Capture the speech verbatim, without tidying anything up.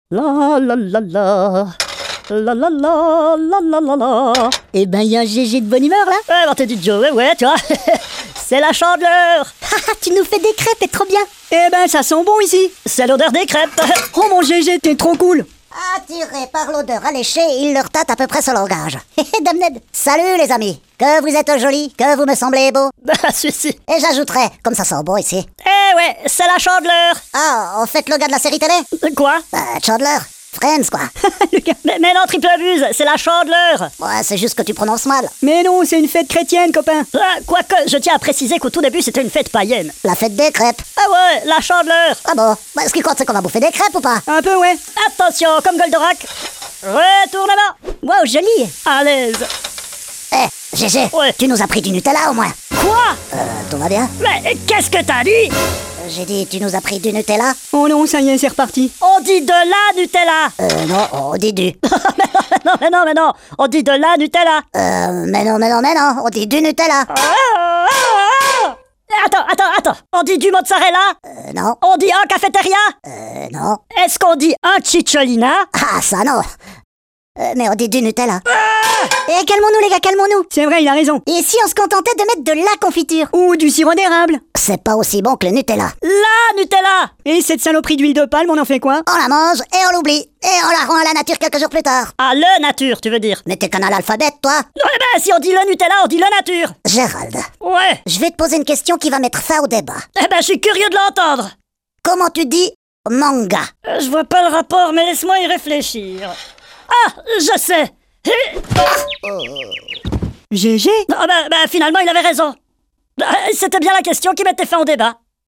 La la la la. La la la la la la la. Eh ben, y a un G G de bonne humeur, là. Ouais, alors t'es du Joe, ouais, ouais, tu vois. C'est la chandeleur. Tu nous fais des crêpes, t'es trop bien. Eh ben, ça sent bon ici. C'est l'odeur des crêpes. Oh mon G G, t'es trop cool. Attiré par l'odeur alléchée, il leur tâte à peu près son langage. Dame Ned. Salut les amis. Que vous êtes jolis, que vous me semblez beaux. Ah, celui-ci. Et j'ajouterai, comme ça sent bon ici. Eh ouais, c'est la chandeleur. Ah, en fait le gars de la série télé. Quoi? euh, Chandler. Friends, quoi. Le gars- mais, mais non, triple abuse, c'est la chandeleur. Ouais, c'est juste que tu prononces mal. Mais non, c'est une fête chrétienne, copain. Ah, quoique, je tiens à préciser qu'au tout début, c'était une fête païenne. La fête des crêpes. Ah ouais, la chandeleur. Ah bon, bah, ce qui compte c'est qu'on va bouffer des crêpes ou pas? Un peu, ouais. Attention, comme Goldorak. Retournement. Waouh, joli. À l'aise. Eh, G G, Ouais. tu nous as pris du Nutella au moins. Quoi? Euh, tout va bien? Mais qu'est-ce que t'as dit? J'ai dit, tu nous as pris du Nutella? Oh non, ça y est, c'est reparti. On dit de la Nutella. Euh, non, on dit du. Non, mais non, mais non, on dit de la Nutella. Euh, mais non, mais non, mais non, on dit du Nutella. Ah, ah, ah. Attends, attends, attends. On dit du mozzarella? Euh, non, On dit un cafétéria? euh, non. Est-ce qu'on dit un cicciolina? Ah, ça non. Euh, mais on dit du Nutella. Eh, calmons-nous les gars, calmons-nous. C'est vrai, il a raison. Et si on se contentait de mettre de la confiture? Ou du sirop d'érable. C'est pas aussi bon que le Nutella. La Nutella. Et cette saloperie d'huile de palme, on en fait quoi? On la mange et on l'oublie. Et on la rend à la nature quelques jours plus tard. Ah, le nature, tu veux dire? Mais t'es qu'un analphabète, toi. Ouais, ben, si on dit le Nutella, on dit le nature. Gérald, Ouais. je vais te poser une question qui va mettre fin au débat. Eh ben, je suis curieux de l'entendre. Comment tu dis manga? Euh, Je vois pas le rapport, mais laisse-moi y réfléchir. Ah, je sais. G G. Ah, ben, ben, finalement, il avait raison. Euh, C'était bien la question qui mettait fin au débat.